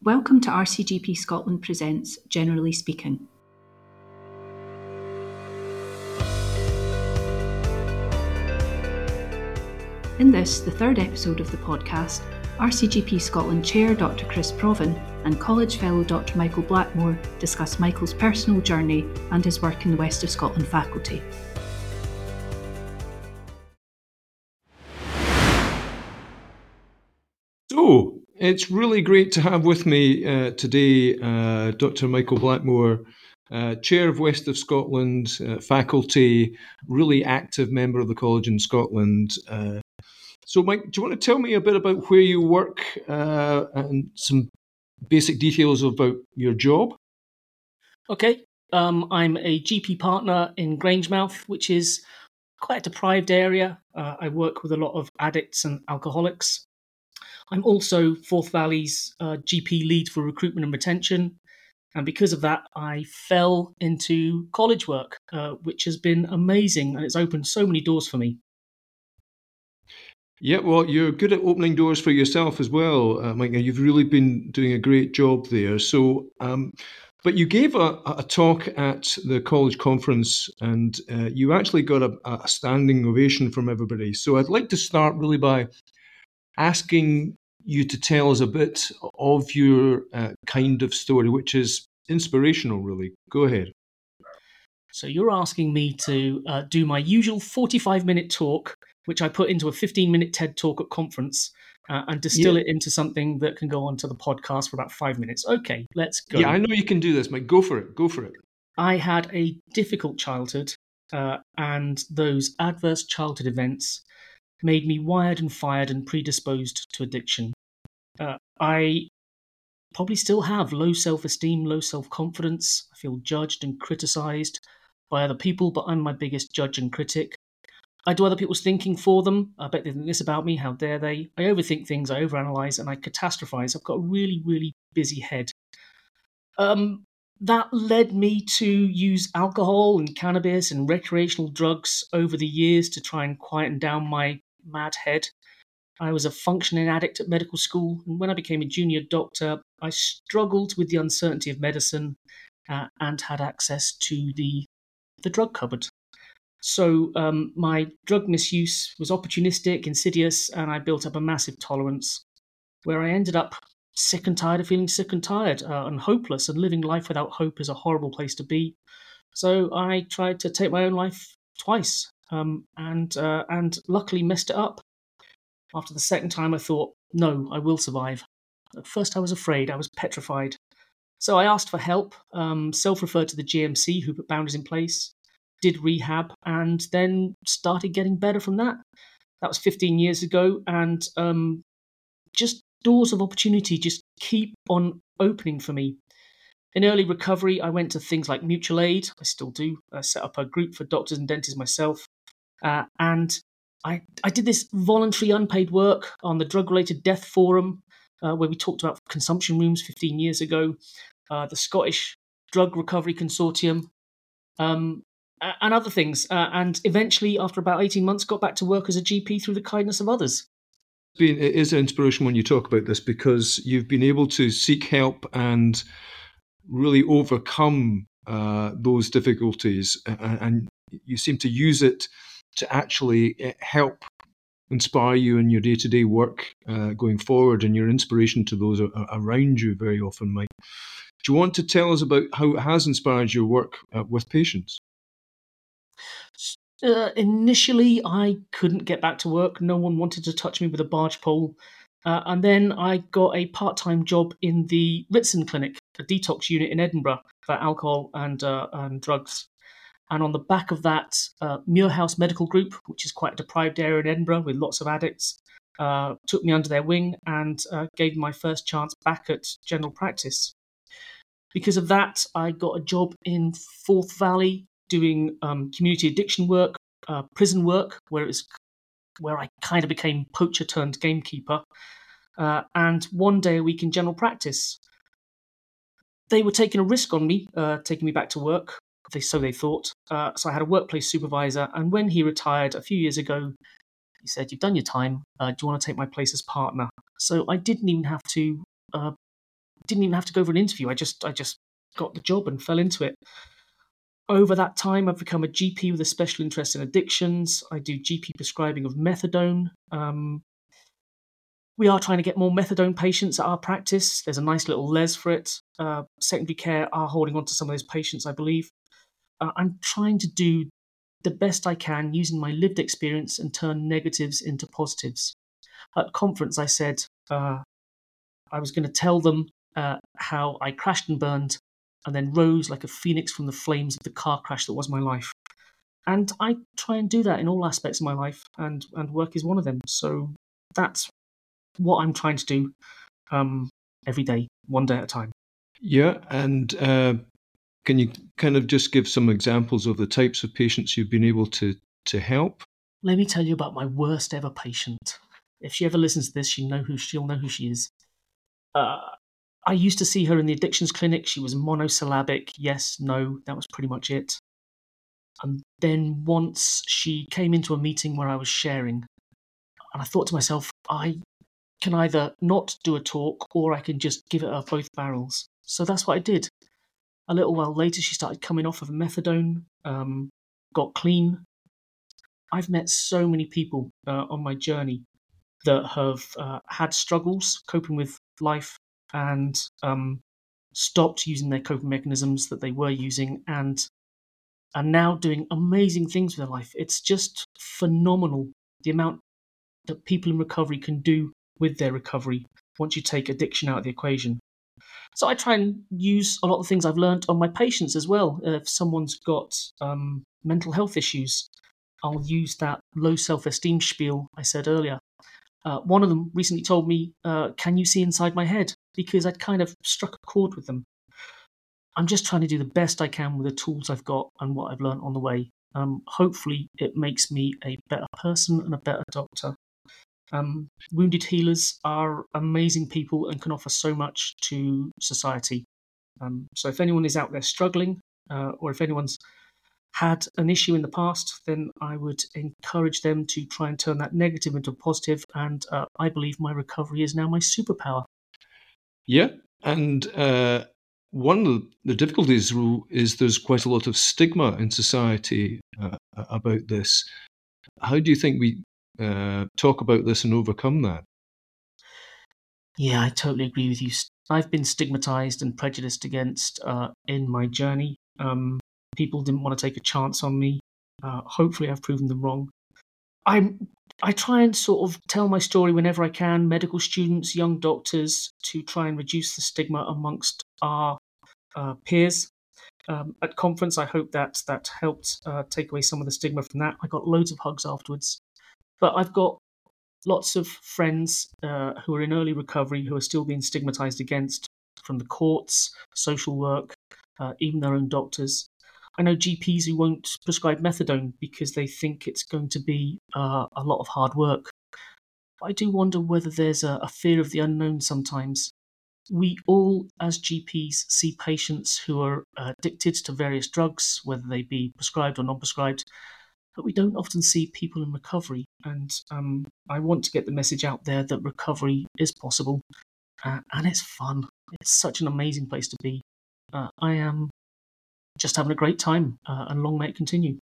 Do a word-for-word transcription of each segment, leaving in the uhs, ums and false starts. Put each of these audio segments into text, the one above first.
Welcome to R C G P Scotland Presents Generally Speaking. In this, the third episode of the podcast, R C G P Scotland Chair Doctor Chris Provan and College Fellow Doctor Michael Blackmore discuss Michael's personal journey and his work in the West of Scotland faculty. So, it's really great to have with me uh, today uh, Doctor Michael Blackmore, uh, Chair of West of Scotland uh, faculty, really active member of the College in Scotland. Uh, so, Mike, do you want to tell me a bit about where you work uh, and some basic details about your job? Okay, um, I'm a G P partner in Grangemouth, which is quite a deprived area. Uh, I work with a lot of addicts and alcoholics. I'm also Forth Valley's uh, G P lead for recruitment and retention. And because of that, I fell into college work, uh, which has been amazing. And it's opened so many doors for me. Yeah, well, you're good at opening doors for yourself as well, uh, Mike. You've really been doing a great job there. So, um, but you gave a, a talk at the college conference and uh, you actually got a, a standing ovation from everybody. So I'd like to start really by asking you to tell us a bit of your uh, kind of story, which is inspirational, really. Go ahead. So you're asking me to uh, do my usual forty-five minute talk, which I put into a fifteen minute TED talk at conference, uh, and distill Yeah. it into something that can go onto the podcast for about five minutes. Okay, let's go. Yeah, I know you can do this, Mike. Go for it. Go for it. I had a difficult childhood, uh, and those adverse childhood events made me wired and fired and predisposed to addiction. Uh, I probably still have low self-esteem, low self-confidence. I feel judged and criticised by other people, but I'm my biggest judge and critic. I do other people's thinking for them. I bet they think this about me. How dare they? I overthink things, I overanalyze, and I catastrophize. I've got a really, really busy head. Um, that led me to use alcohol and cannabis and recreational drugs over the years to try and quieten down my mad head. I was a functioning addict at medical school, and when I became a junior doctor, I struggled with the uncertainty of medicine uh, and had access to the, the drug cupboard. So um, my drug misuse was opportunistic, insidious, and I built up a massive tolerance where I ended up sick and tired of feeling sick and tired uh, and hopeless, and living life without hope is a horrible place to be. So I tried to take my own life twice um, and uh, and luckily messed it up. After the second time, I thought, no, I will survive. At first, I was afraid. I was petrified. So I asked for help, um, self-referred to the G M C, who put boundaries in place, did rehab, and then started getting better from that. That was fifteen years ago, and um, just doors of opportunity just keep on opening for me. In early recovery, I went to things like mutual aid. I still do. I set up a group for doctors and dentists myself. Uh, and I, I did this voluntary unpaid work on the Drug-Related Death Forum, uh, where we talked about consumption rooms fifteen years ago, uh, the Scottish Drug Recovery Consortium, um, and other things. Uh, and eventually, after about eighteen months, got back to work as a G P through the kindness of others. It is an inspiration when you talk about this because you've been able to seek help and really overcome uh, those difficulties, and you seem to use it to actually help inspire you in your day-to-day work uh, going forward, and your inspiration to those around you very often, Mike. Do you want to tell us about how it has inspired your work uh, with patients? Uh, initially, I couldn't get back to work. No one wanted to touch me with a barge pole. Uh, and then I got a part-time job in the Ritson Clinic, a detox unit in Edinburgh for alcohol and, uh, and drugs. And on the back of that, uh, Muirhouse Medical Group, which is quite a deprived area in Edinburgh with lots of addicts, uh, took me under their wing and uh, gave me my first chance back at general practice. Because of that, I got a job in Forth Valley doing um, community addiction work, uh, prison work, where it was where I kind of became poacher turned gamekeeper, uh, and one day a week in general practice. They were taking a risk on me, uh, taking me back to work. They, so they thought. Uh, so I had a workplace supervisor, and when he retired a few years ago, he said, "You've done your time. Uh, do you want to take my place as partner?" So I didn't even have to uh, didn't even have to go for an interview. I just I just got the job and fell into it. Over that time, I've become a G P with a special interest in addictions. I do G P prescribing of methadone. Um, we are trying to get more methadone patients at our practice. There's a nice little les for it. Uh, secondary care are holding on to some of those patients, I believe. Uh, I'm trying to do the best I can using my lived experience and turn negatives into positives. At conference, I said uh, I was going to tell them uh, how I crashed and burned and then rose like a phoenix from the flames of the car crash that was my life. And I try and do that in all aspects of my life, and, and work is one of them. So that's what I'm trying to do um, every day, one day at a time. Yeah, and uh, can you kind of just give some examples of the types of patients you've been able to, to help? Let me tell you about my worst ever patient. If she ever listens to this, she'll know who, she'll know who she is. Uh, I used to see her in the addictions clinic. She was monosyllabic, yes, no, that was pretty much it. And then once she came into a meeting where I was sharing, and I thought to myself, I can either not do a talk or I can just give it her both barrels. So that's what I did. A little while later, she started coming off of methadone, um, got clean. I've met so many people uh, on my journey that have uh, had struggles coping with life and um, stopped using their coping mechanisms that they were using and are now doing amazing things with their life. It's just phenomenal the amount that people in recovery can do with their recovery once you take addiction out of the equation. So I try and use a lot of things I've learned on my patients as well. Uh, if someone's got um, mental health issues, I'll use that low self-esteem spiel I said earlier. Uh, one of them recently told me, uh, can you see inside my head? Because I'd kind of struck a chord with them. I'm just trying to do the best I can with the tools I've got and what I've learned on the way. Um, hopefully it makes me a better person and a better doctor. Um, wounded healers are amazing people and can offer so much to society. Um, so if anyone is out there struggling, uh, or if anyone's had an issue in the past, then I would encourage them to try and turn that negative into a positive. And uh, I believe my recovery is now my superpower. Yeah, and uh, one of the difficulties is there's quite a lot of stigma in society uh, about this. How do you think we uh, talk about this and overcome that? Yeah, I totally agree with you. I've been stigmatized and prejudiced against uh, in my journey. Um, people didn't want to take a chance on me. Uh, hopefully, I've proven them wrong. I I try and sort of tell my story whenever I can. Medical students, young doctors, to try and reduce the stigma amongst our uh, peers. Um, at conference, I hope that that helped uh, take away some of the stigma from that. I got loads of hugs afterwards, but I've got lots of friends uh, who are in early recovery who are still being stigmatized against from the courts, social work, uh, even their own doctors. I know G Ps who won't prescribe methadone because they think it's going to be uh, a lot of hard work. I do wonder whether there's a, a fear of the unknown sometimes. We all, as G Ps, see patients who are addicted to various drugs, whether they be prescribed or non-prescribed, but we don't often see people in recovery. And um, I want to get the message out there that recovery is possible, uh, and it's fun. It's such an amazing place to be. Uh, I am just having a great time, uh, and long may it continue.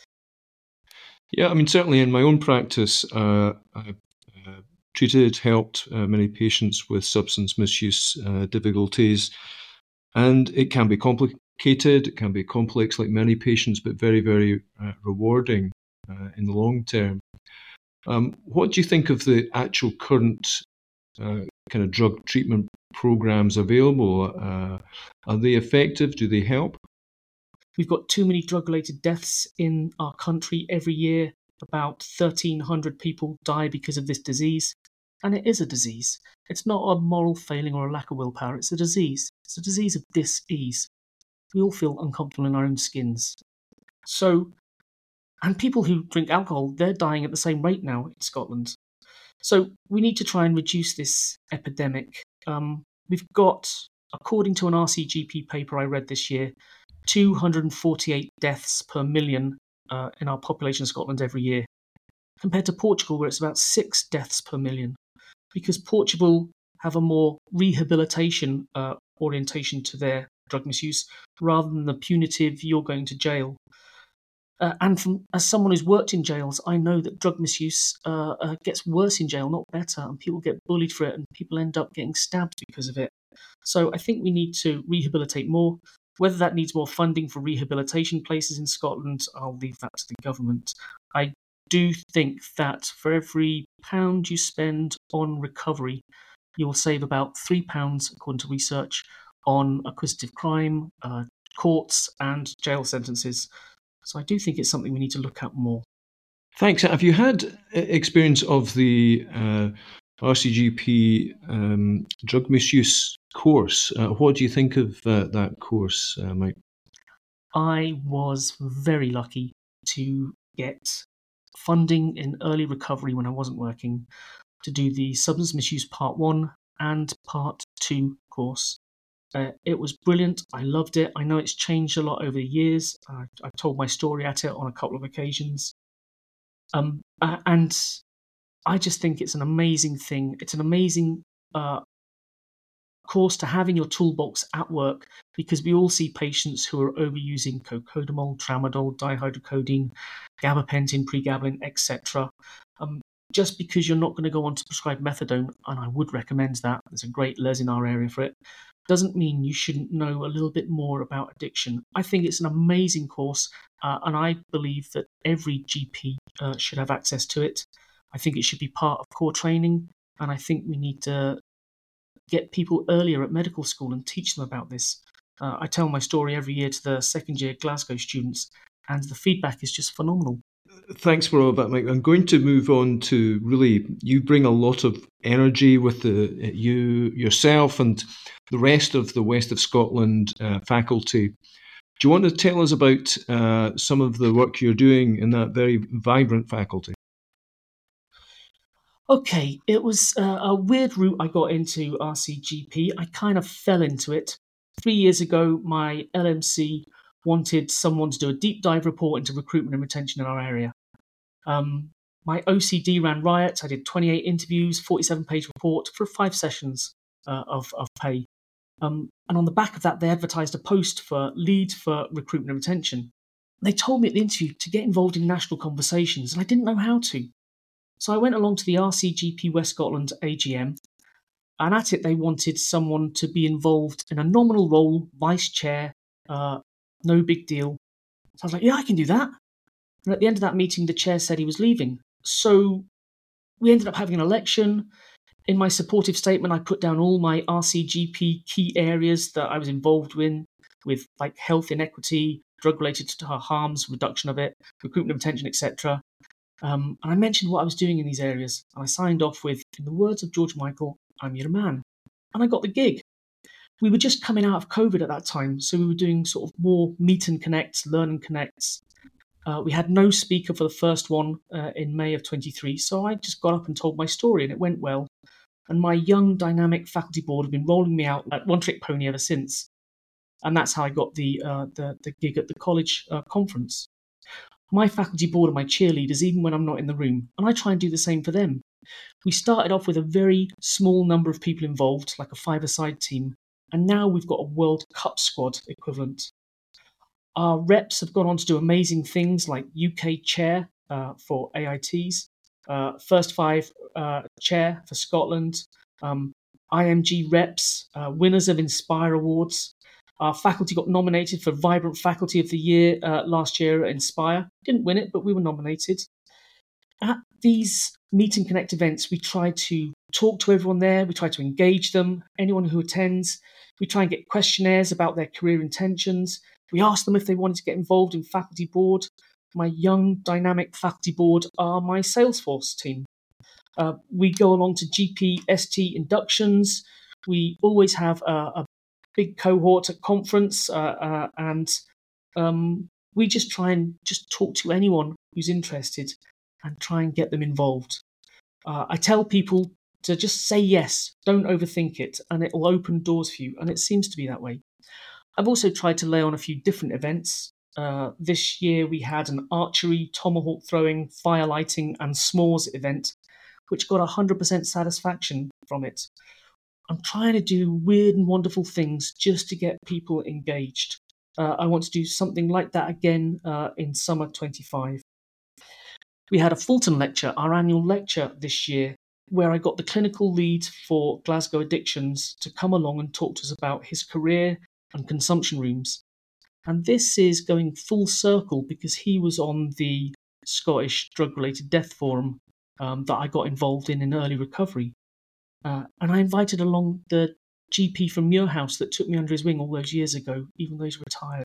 Yeah, I mean, certainly in my own practice, uh, I've uh, treated, helped uh, many patients with substance misuse uh, difficulties, and it can be complicated, it can be complex like many patients, but very, very uh, rewarding uh, in the long term. Um, what do you think of the actual current uh, kind of drug treatment programs available? Uh, are they effective? Do they help? We've got too many drug-related deaths in our country every year. About thirteen hundred people die because of this disease. And it is a disease. It's not a moral failing or a lack of willpower. It's a disease. It's a disease of dis-ease. We all feel uncomfortable in our own skins. So, and people who drink alcohol, they're dying at the same rate now in Scotland. So we need to try and reduce this epidemic. Um, we've got, according to an R C G P paper I read this year, two hundred forty-eight deaths per million uh, in our population in Scotland every year, compared to Portugal, where it's about six deaths per million. Because Portugal have a more rehabilitation uh, orientation to their drug misuse rather than the punitive, you're going to jail. Uh, and from, as someone who's worked in jails, I know that drug misuse uh, uh, gets worse in jail, not better, and people get bullied for it, and people end up getting stabbed because of it. So I think we need to rehabilitate more. Whether that needs more funding for rehabilitation places in Scotland, I'll leave that to the government. I do think that for every pound you spend on recovery, you will save about three pounds, according to research, on acquisitive crime, uh, courts, and jail sentences. So I do think it's something we need to look at more. Thanks. Have you had experience of the uh, R C G P um, drug misuse course? Uh, what do you think of uh, that course, uh, Mike? I was very lucky to get funding in early recovery when I wasn't working to do the Substance Misuse Part one and Part two course. Uh, it was brilliant. I loved it. I know it's changed a lot over the years. I, I've told my story at it on a couple of occasions. Um, uh, and I just think it's an amazing thing. It's an amazing uh, course to have in your toolbox at work, because we all see patients who are overusing cocodamol, tramadol, dihydrocodone, gabapentin, pregabalin, et cetera. Um, just because you're not going to go on to prescribe methadone, and I would recommend that, there's a great les in our area for it, doesn't mean you shouldn't know a little bit more about addiction. I think it's an amazing course, uh, and I believe that every G P uh, should have access to it. I think it should be part of core training, and I think we need to get people earlier at medical school and teach them about this. Uh, I tell my story every year to the second year Glasgow students, and the feedback is just phenomenal. Thanks for all of that, Mike. I'm going to move on to really, you bring a lot of energy with the you yourself and the rest of the West of Scotland uh, faculty. Do you want to tell us about uh, some of the work you're doing in that very vibrant faculty? Okay, it was uh, a weird route I got into R C G P. I kind of fell into it. Three years ago, my L M C wanted someone to do a deep dive report into recruitment and retention in our area. Um, my O C D ran riot. I did twenty-eight interviews, forty-seven page report for five sessions uh, of, of pay. Um, and on the back of that, they advertised a post for lead for recruitment and retention. They told me at the interview to get involved in national conversations, and I didn't know how to. So I went along to the R C G P West Scotland A G M, and at it they wanted someone to be involved in a nominal role, vice chair, uh, no big deal. So I was like, yeah, I can do that. And at the end of that meeting, the chair said he was leaving. So we ended up having an election. In my supportive statement, I put down all my R C G P key areas that I was involved in, with like health inequity, drug-related harms, reduction of it, recruitment and retention, et cetera. Um, and I mentioned what I was doing in these areas. And I signed off with, in the words of George Michael, I'm your man. And I got the gig. We were just coming out of COVID at that time, so we were doing sort of more meet and connects, learn and connects. Uh, we had no speaker for the first one uh, in May of twenty-three, so I just got up and told my story, and it went well. And my young, dynamic faculty board have been rolling me out like one trick pony ever since. And that's how I got the uh, the, the gig at the college uh, conference. My faculty board are my cheerleaders, even when I'm not in the room, and I try and do the same for them. We started off with a very small number of people involved, like a five-a-side team, and now we've got a World Cup squad equivalent. Our reps have gone on to do amazing things like U K chair uh, for A I Ts, uh, first five uh, chair for Scotland, um, I M G reps, uh, winners of Inspire Awards. Our faculty got nominated for Vibrant Faculty of the Year uh, last year at Inspire. Didn't win it, but we were nominated. At these Meet and Connect events, we try to talk to everyone there. We try to engage them, anyone who attends. We try and get questionnaires about their career intentions. We ask them if they wanted to get involved in faculty board. My young, dynamic faculty board are my Salesforce team. Uh, we go along to G P S T inductions. We always have a, a big cohort at conference, uh, uh, and um, we just try and just talk to anyone who's interested and try and get them involved. Uh, I tell people to just say yes, don't overthink it, and it will open doors for you, and it seems to be that way. I've also tried to lay on a few different events. Uh, this year we had an archery, tomahawk throwing, fire lighting and s'mores event, which got one hundred percent satisfaction from it. I'm trying to do weird and wonderful things just to get people engaged. Uh, I want to do something like that again uh, in summer twenty-five. We had a Fulton lecture, our annual lecture this year, where I got the clinical lead for Glasgow Addictions to come along and talk to us about his career and consumption rooms. And this is going full circle because he was on the Scottish Drug-Related Death Forum um, that I got involved in in early recovery. Uh, and I invited along the G P from Muirhouse that took me under his wing all those years ago, even though he's retired.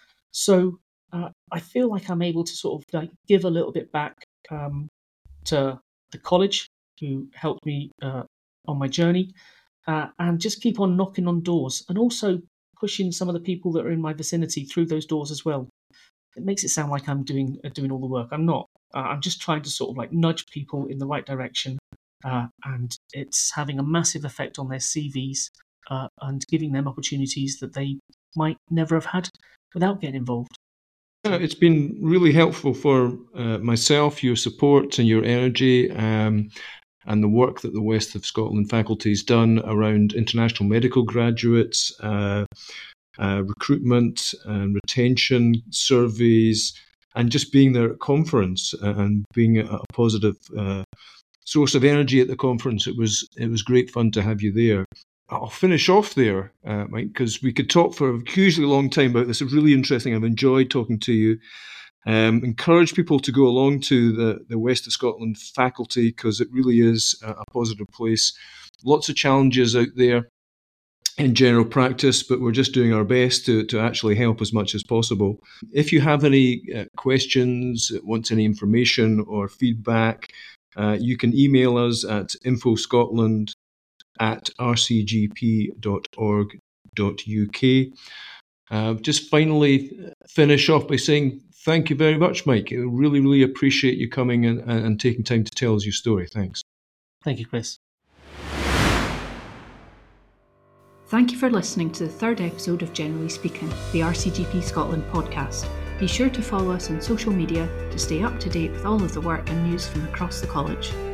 So uh, I feel like I'm able to sort of like give a little bit back um, to the college who helped me uh, on my journey, uh, and just keep on knocking on doors and also pushing some of the people that are in my vicinity through those doors as well. It makes it sound like I'm doing uh, doing all the work. I'm not. Uh, I'm just trying to sort of like nudge people in the right direction, uh, and it's having a massive effect on their C Vs uh, and giving them opportunities that they might never have had without getting involved. Yeah, it's been really helpful for uh, myself, your support and your energy, um, and the work that the West of Scotland faculty has done around international medical graduates, uh, uh, recruitment and retention surveys, and just being there at conference and being a, a positive uh, source of energy at the conference. It was it was great fun to have you there. I'll finish off there, uh, Mike, because we could talk for a hugely long time about this. It's really interesting. I've enjoyed talking to you. Um, encourage people to go along to the, the West of Scotland faculty because it really is a, a positive place. Lots of challenges out there in general practice, but we're just doing our best to, to actually help as much as possible. If you have any uh, questions, want any information or feedback, uh, you can email us at infoscotland at r c g p dot org dot u k. Uh, just finally finish off by saying thank you very much, Mike. I really, really appreciate you coming and, and taking time to tell us your story. Thanks. Thank you, Chris. Thank you for listening to the third episode of Generally Speaking, the R C G P Scotland podcast. Be sure to follow us on social media to stay up to date with all of the work and news from across the college.